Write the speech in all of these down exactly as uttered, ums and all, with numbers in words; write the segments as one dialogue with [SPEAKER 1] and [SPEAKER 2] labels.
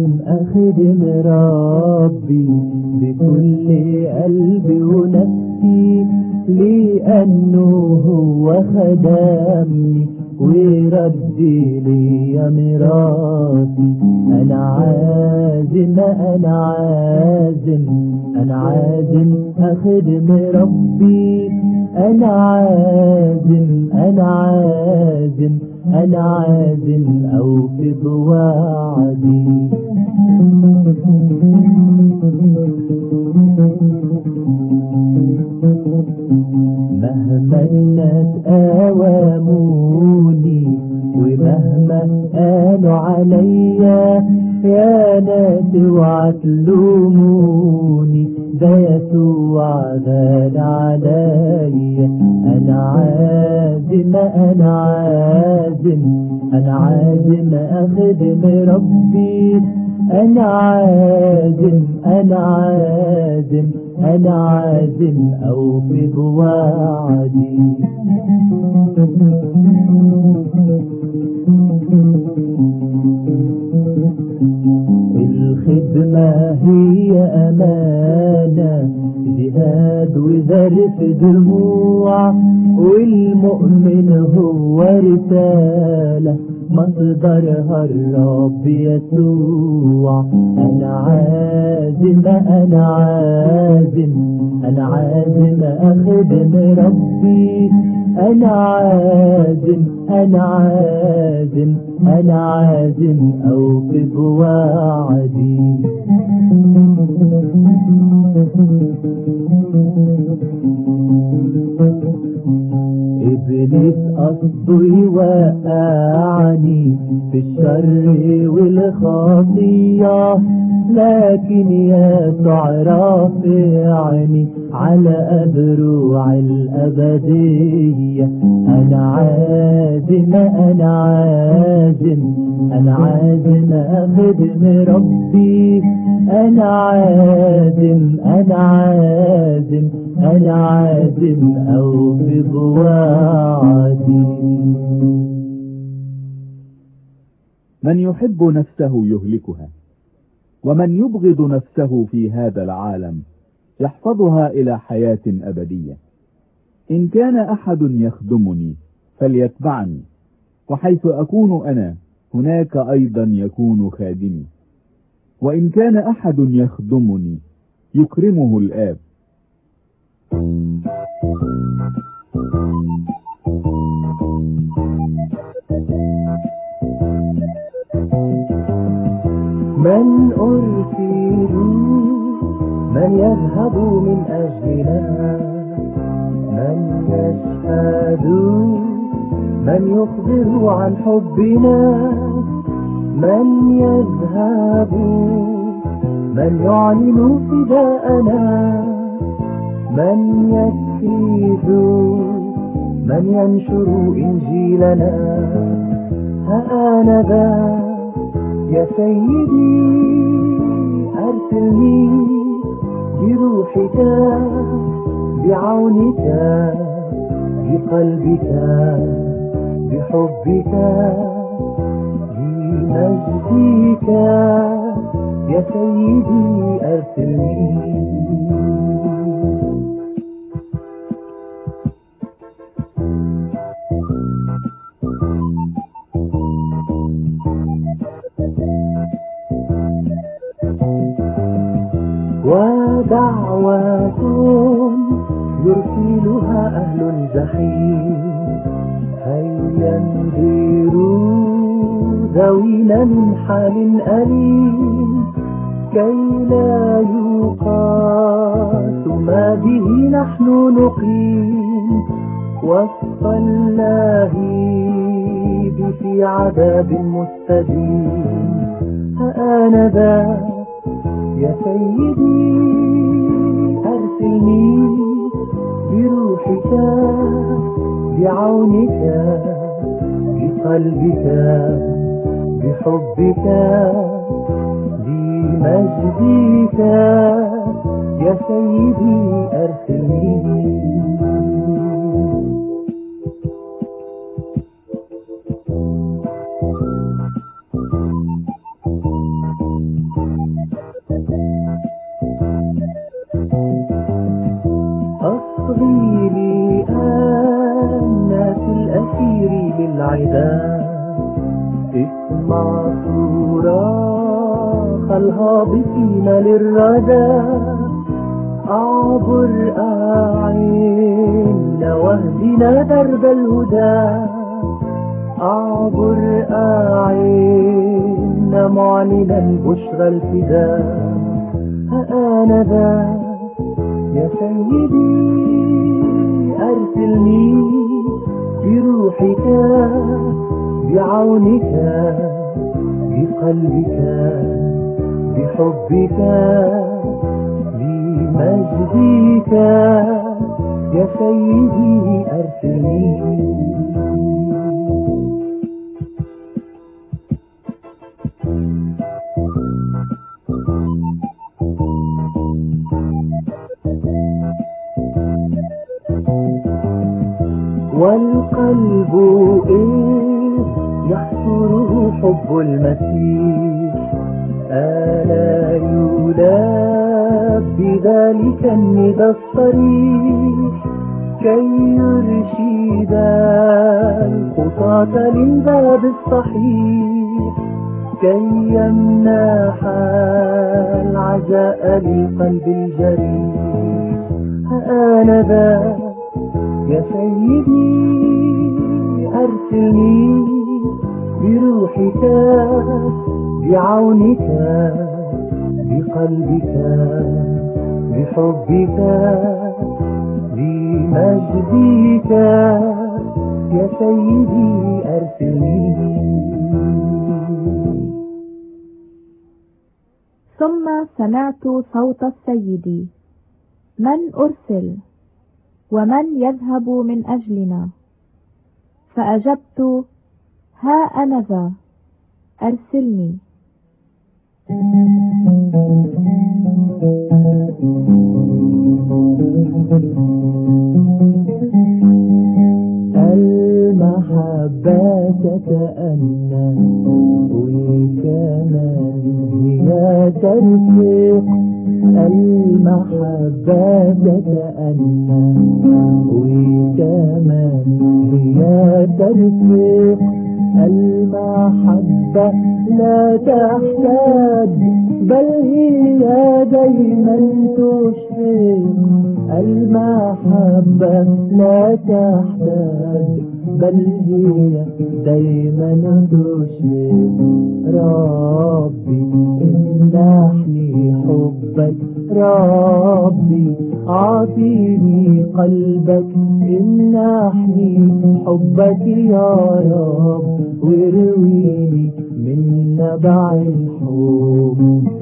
[SPEAKER 1] أخدم ربي بكل قلبي ونفسي، لأنه هو خدمني ورد لي مراتي. أنا عازم أنا عازم أنا عازم أخدم ربي. أنا عازم أنا عازم أنا عازم أوفي بوعدي. مهما الناس آواموني ومهما قالوا عليا، يا ناس اوعى تلوموني، ده يسوع غالي عليا. أنا عازم أنا عازم أنا عازم أخدم ربي. أنا عازم أنا عازم أنا عازم أوفي بوعدي. الخدمة هي أمانة، جهاد وذرف دموع، والمؤمن هو رسالة مصدرها الرب يسوع. أنا عازم أنا عازم أنا عازم أخدم ربي. أنا عازم أنا عازم أنا عازم أوفي بوعدي. إبليس قصده يوقعني في الشر والخطية، لكن يسوع رافعني على دروع الأبدية. أنا عازم أنا عازم أنا عازم أخدم ربي. أنا عازم أنا عازم أنا عازم أوفي بوعدي.
[SPEAKER 2] من يحب نفسه يهلكها، ومن يبغض نفسه في هذا العالم يحفظها إلى حياة أبدية. إن كان أحد يخدمني فليتبعني، وحيث أكون أنا هناك أيضا يكون خادمي. وإن كان أحد يخدمني يكرمه الآب.
[SPEAKER 1] من أرسل من يذهب من أجلنا، من يشهد من يخبر عن حبنا، من يذهب من يعلن فداءنا، من يكيد من ينشر إنجيلنا. ها أنا ذا يا سيدي أرسلني بروحك بعونك بقلبك بحبك بمجدك. يا سيدي أرسلني. ودعوة يرسلها أهل الجحيم، هيا انذروا ذوينا من حال أليم، كي لا يقاس ما به نحن نقيم وسط اللهيب في عذاب مستديم. ها أنا ذا يا سيدي أرسلني بروحك بعونك بقلبك بحبك بمجدك. يا سيدي أرسلني. الهابطين للردى أعبر أعيننا واهدنا درب الهدى أعبر أعيننا معلنا بشرى الفداء هآنذا يا سيدي أرسلني بروحك بعونك بقلبك بحبك بمجدك يا سيدي أرسلني. والقلب إيه يحصره حب المسيح ألا يلبي ذلك الندى الصريح كي يرشد الخطاة للباب الصحيح كي يمنح العزاء للقلب الجريح هآنذا يا سيدي أرسلني بروحك بعونك بقلبك بحبك بمجدك يا سيدي أرسلني.
[SPEAKER 3] ثم سمعت صوت السيد من أرسل ومن يذهب من أجلنا؟ فأجبت ها أنا ذا أرسلني.
[SPEAKER 1] المحبة تتأنى وكمان هي ترفق المحبة تتأنى وكمان هي ترفق المحبة لا تحتاج بل هي دايما تشفق المحبة لا تحتاج بل هي دايما تشفق ربي امنحني حبك ربي أعطيني قلبك امنحني حبك يا رب وارويني من نبع الحب.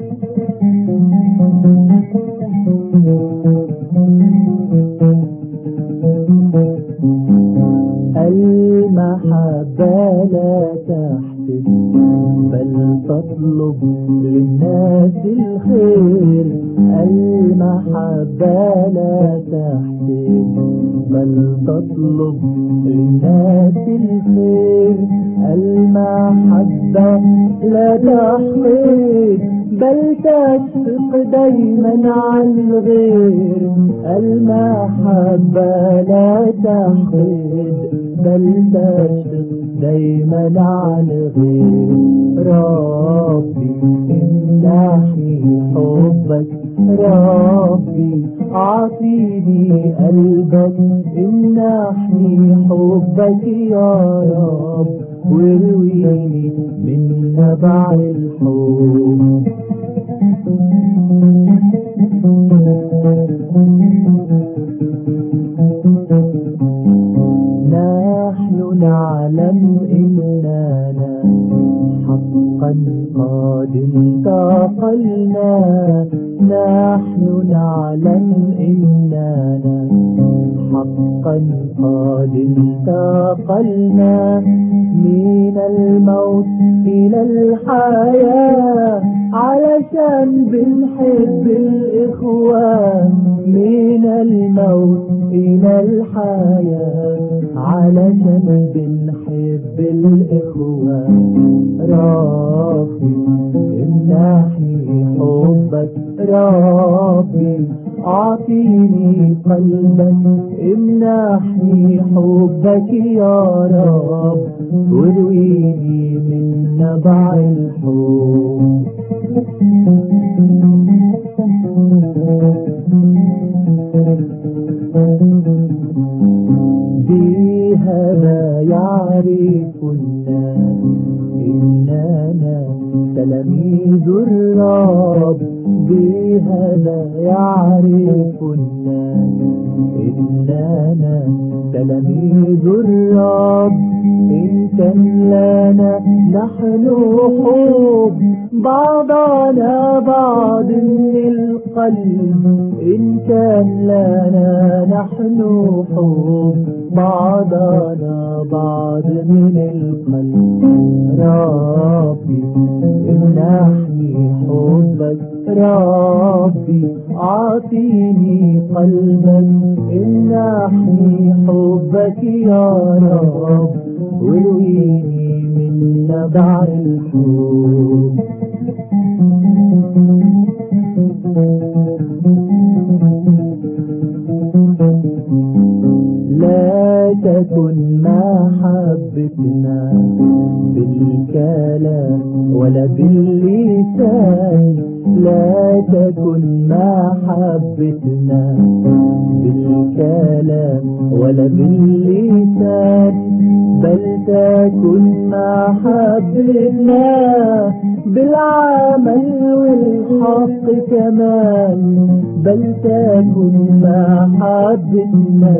[SPEAKER 1] المحبة لا تحسد بل تطلب للناس الخير المحبة لا تحسد بل تطلب للناس الخير المحبة لا تحقد بل تشفق دايما على الغير المحبة لا تحقد بل تشفق دايما على الغير ربي امنحني حبك ربي أعطيني قلبك امنحني حبك يا رب وارويني من نبع الحب. نحن نعلم إننا حقا قد انتقلنا نحن نعلم إننا حقا قد انتقلنا من الموت إلى الحياة علشان بنحب الإخوان من الموت إلى الحياة علشان بنحب الإخوان ربي امنحني حبك ربي أعطيني قلبك امنحني حبك يا رب وارويني من نبع الحب. تلاميذ الرب بهذا يعرف الناس إننا تلاميذ الرب. إن كان لنا نحن حب بعضنا بعض من القلب، إن كان لنا نحن حب بعضنا بعض من القلب. ربي امنحني حبك، ربي اعطيني قلبك، امنحني حبك يا رب وارويني من نبع الحب. لا تكن محبتنا بالكلام ولا باللسان، لا تكن محبتنا بالكلام ولا باللسان، بل تكن محبتنا بالعمل والحق كمان، بل تكن محبتنا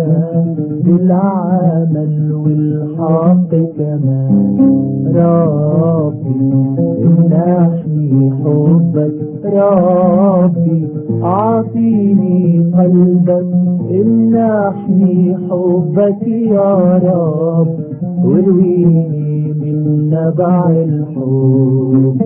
[SPEAKER 1] بالعمل والحق كمان. ربي امنحني حبك، ربي اعطيني قلبك، امنحني حبك يا رب وارويني من نبع الحب.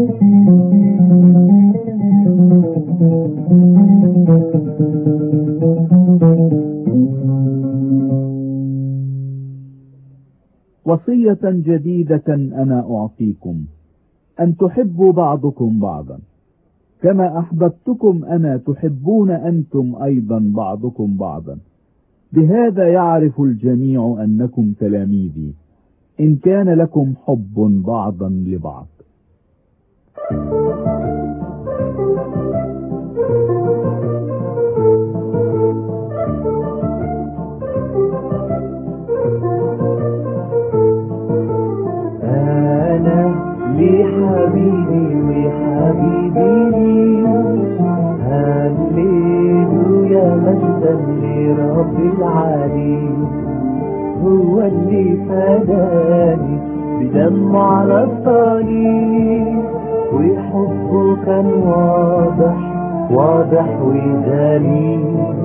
[SPEAKER 2] وصية جديدة أنا أعطيكم، أن تحبوا بعضكم بعضا كما أحببتكم أنا، تحبون أنتم أيضا بعضكم بعضا. بهذا يعرف الجميع أنكم تلاميذي، إن كان لكم حب بعضا لبعض.
[SPEAKER 1] أنا لحبيبي وحبيبي لي، هللويا مجدا لرب العالي. هو اللي فداني بدمه على الصليب، وحبه كان واضح واضح وجلي.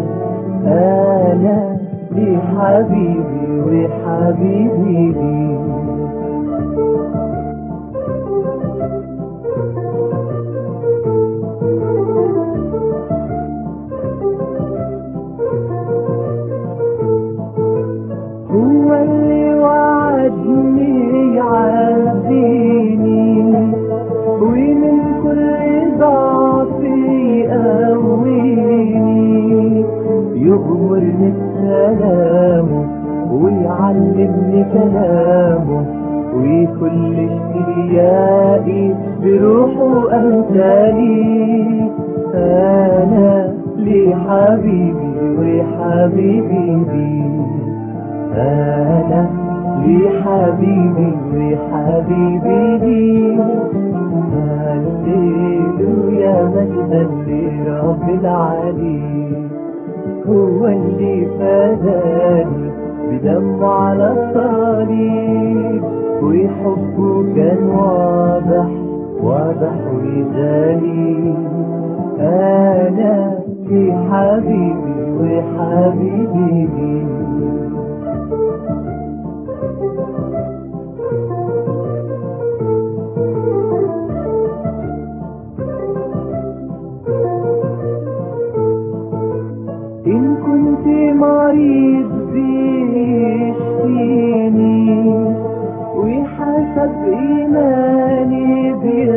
[SPEAKER 1] أنا لحبيبي وحبيبي لي. هو اللي وعدني يعزيني، ومن كل ضعف يقويني، يغمرني بسلامه ويعلمني كلامه، وكل اشتياقي بروحه أمثالي. أنا لحبيبي وحبيبي لي، أنا لحبيبي وحبيبي لي. هللويا مجدا لرب العالي. هو اللي فداني بدمه على الصليب، وحبه كان واضح واضح وجلي. أنا لحبيبي وحبيبي لي. إن كنت مريض بيشفيني، وحسب إيماني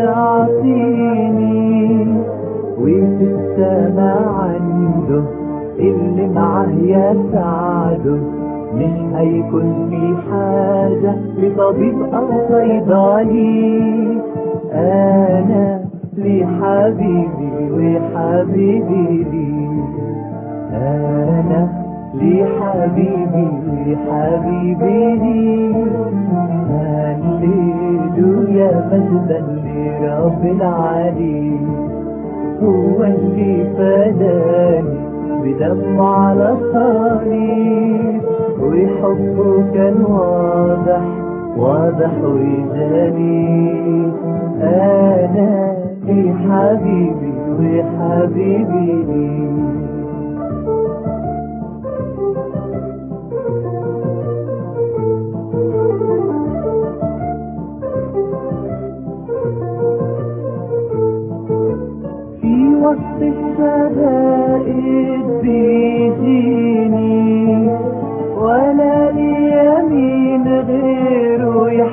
[SPEAKER 1] بيعطيني، وفي السماء عنده اللي معاه يساعده، مش هيكون في حاجة لطبيب أو صيدلي. أنا لحبيبي وحبيبي لي، أنا لي حبيبي حبيبي لي. هللويا مجدا لرب العالي، هو اللي فداني بدمه على الصليب، وحبه كان واضح واضح وجلي. انا لي حبيبي وحبيبي لي. في وسط الشدائد بيجيني، ولا لي يمين غيره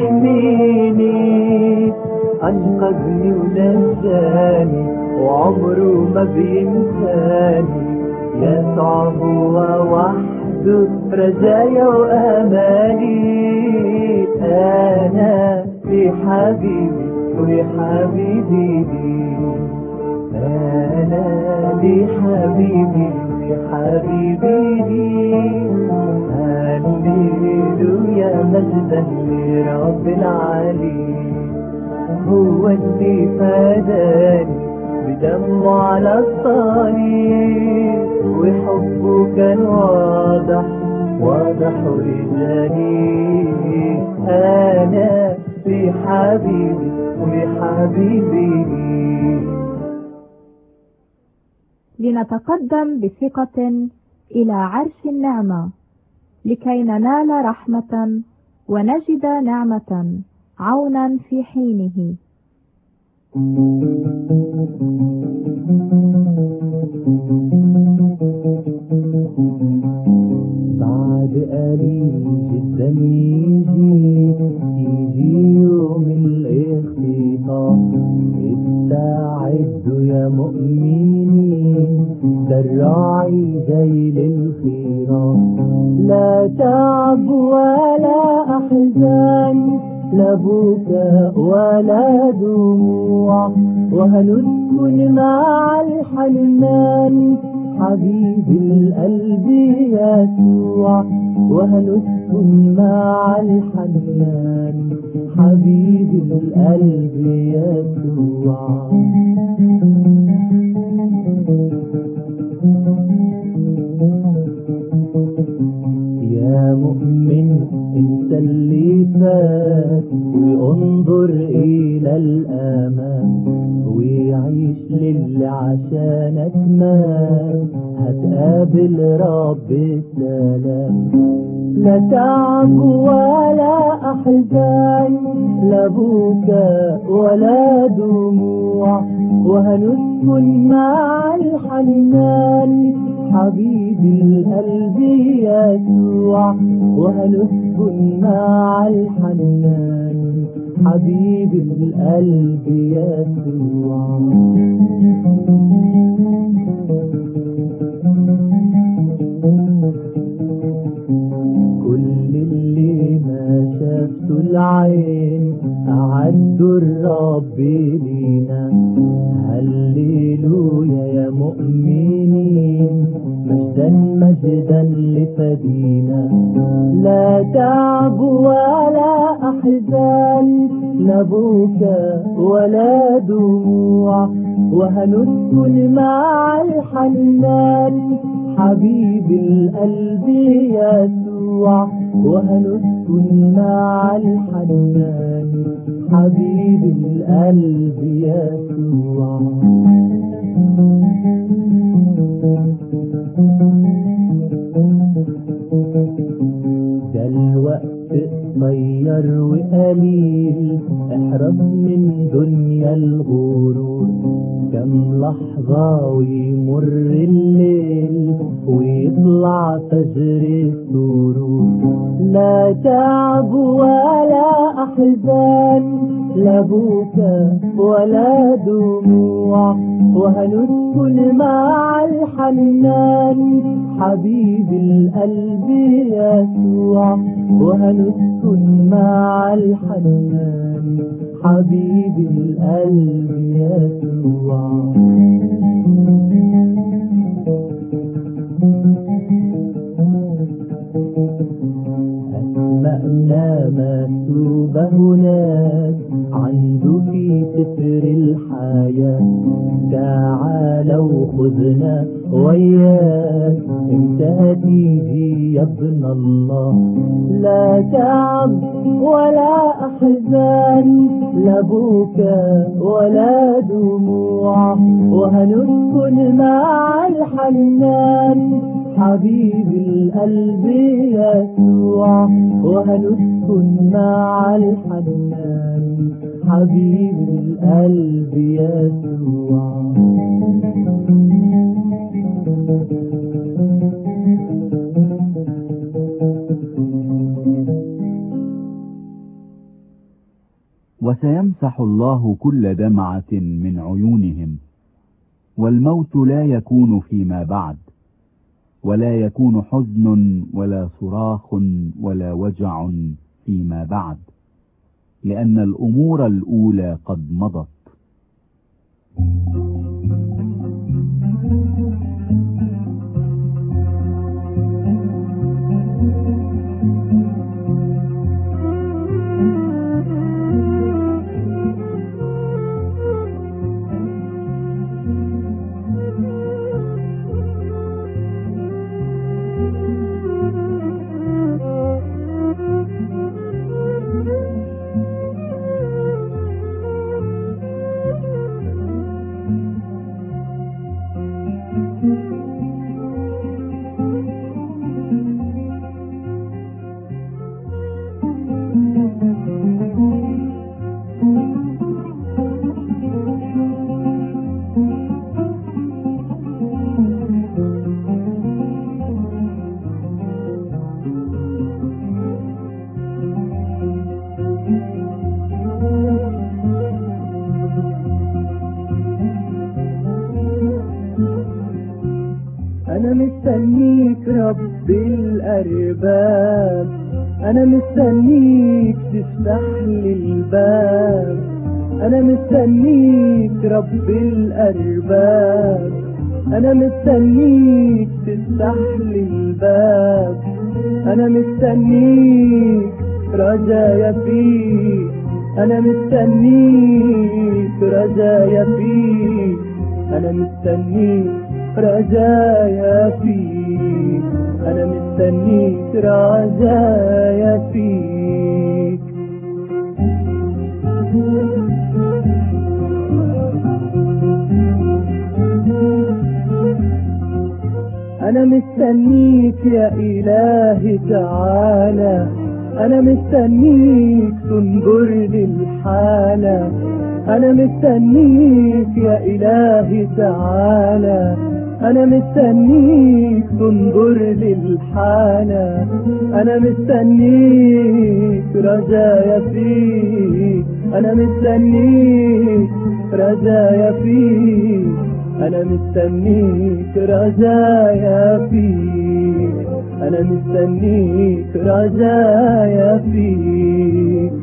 [SPEAKER 1] يحميني. أنقذني ونجاني وعمره ما بينساني، يسوع هو وحده رجايا وأمالي. أنا لي حبيبي وحبيبي لي. أنا لي حبيبي حبيبي لي. هللويا مجدا لرب العالي، هو اللي فداني بدمه على الصليب، وحبه كان واضح واضح وجلي. أنا لي حبيبي وحبيبي لي.
[SPEAKER 3] لنتقدم بثقة إلى عرش النعمة لكي ننال رحمة ونجد نعمة عونا في حينه.
[SPEAKER 1] بعد قليل جدا يجي يجي يوم الاختطاف، استعدوا يا مؤمنين، ده الراعي جاي للخراف. لا تعب ولا أحزان، لا بكاء ولا دموع، وهنسكن مع الحنان حبيب القلب يسوع. وهنسكن مع الحنان حبيب القلب يسوع. يا مؤمن انسى اللي فات وانظر الى الامام، ويعيش للي عشانك مات، هتقابل رب السلام. لا تعب ولا احزان، لا بكاء ولا دموع، وهنسكن مع الحنان حبيب القلب يسوع. وهنسكن مع الحنان حبيب القلب يسوع. كل اللي ما شافته العين أعدوا الرب لينا. هللويا يا مؤمنين، مجدا مجدا لفدينا. لا تعب ولا أحزان، لا بكاء ولا دموع، وهنسكن مع الحنان حبيب القلب يسوع. وهنسكن مع الحنان حبيب القلب يسوع. ده الوقت قصير وقليل، احرص من دنيا الغرور. كم لحظة ويمر الليل ويطلع فجر السرور. لا تعب ولا أحزان، لا بكاء ولا دموع، وهنسكن مع الحنان حبيب القلب يسوع. وهنسكن مع الحنان حبيب القلب يسوع. التوبة هناك عنده في سفر الحياة. تعالى وخذنا وياك، امتى هتيجي يا ابن الله؟ لا تعب ولا أحزان، لا بكاء ولا دموع، وهنسكن مع الحنان حبيب القلب يسوع. وهنسكن مع الحنان حبيب القلب يسوع.
[SPEAKER 2] وسيمسح الله كل دمعة من عيونهم، والموت لا يكون فيما بعد، ولا يكون حزن ولا صراخ ولا وجع فيما بعد، لأن الأمور الأولى قد مضت.
[SPEAKER 1] أنا مستنيك رب الأرباب، أنا مستنيك تفتح لي الباب. أنا مستنيك رب الأرباب، أنا مستنيك تفتح لي الباب. أنا مستنيك رجايا فيك، أنا مستنيك رجايا فيك. أنا مستنيك رجايا فيك، أنا مستنيك رجايا فيك. أنا مستنيك يا إلهي تعالى، أنا مستنيك تنظر للحالة. أنا مستنيك يا إلهي تعالى، أنا مستنيك تنظر للحالة. أنا مستنيك رجايا فيك، أنا مستنيك رجايا فيك. أنا مستنيك رجايا فيك، أنا مستنيك رجايا فيك.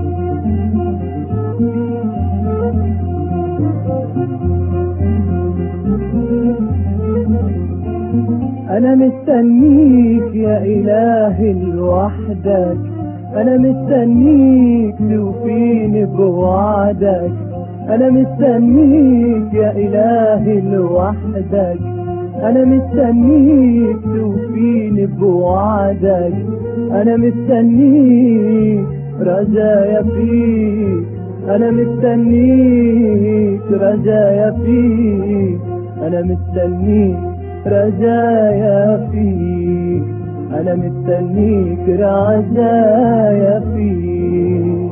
[SPEAKER 1] أنا مستنيك يا إلهي لوحدك، أنا مستنيك توفيني بوعدك. أنا مستنيك يا إلهي لوحدك، أنا مستنيك توفيني بوعدك. أنا مستنيك رجايا فيك، أنا مستنيك رجايا فيك. أنا مستنيك رجايا فيك، أنا مستنيك رجايا فيك.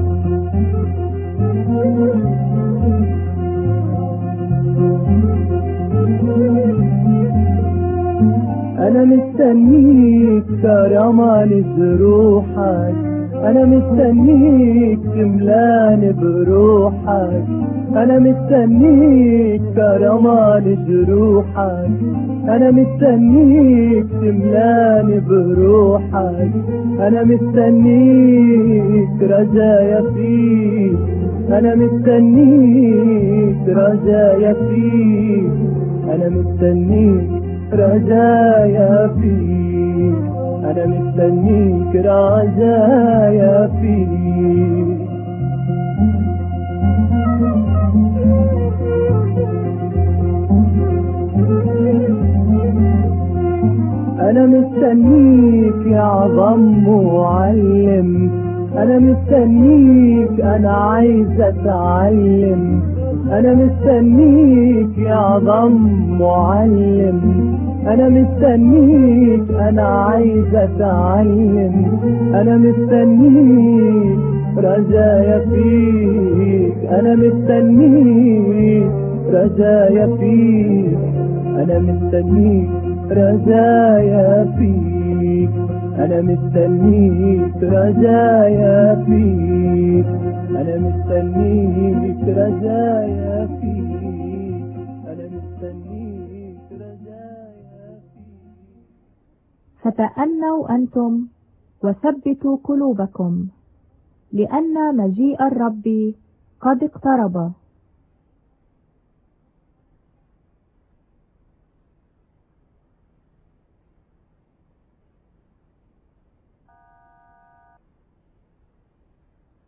[SPEAKER 1] أنا مستنيك كرامة لجروحك، أنا مستنيك تملاني بروحك. أنا مستنيك كرامة لجروحك، أنا مستنيك تملاني بروحك. أنا مستنيك رجايا فيك، أنا مستنيك رجايا فيك. أنا مستنيك رجايا فيك، أنا مستنيك رجايا فيك. أنا مستنيك يا عظم معلم، أنا مستنيك، أنا عايز أتعلم. أنا مستنيك يا عظم معلم، أنا مستنيك، أنا عايز أتعلم. أنا مستنيك رجايا فيك، أنا مستنيك رجايا فيك. أنا مستنيك رجايا فيك، أنا مستنيك رجايا فيك. أنا مستنيك رجايا فيك، أنا مستنيك رجايا فيك.
[SPEAKER 3] فتأنوا أنتم وثبتوا قلوبكم، لأن مجيء الرب قد اقترب.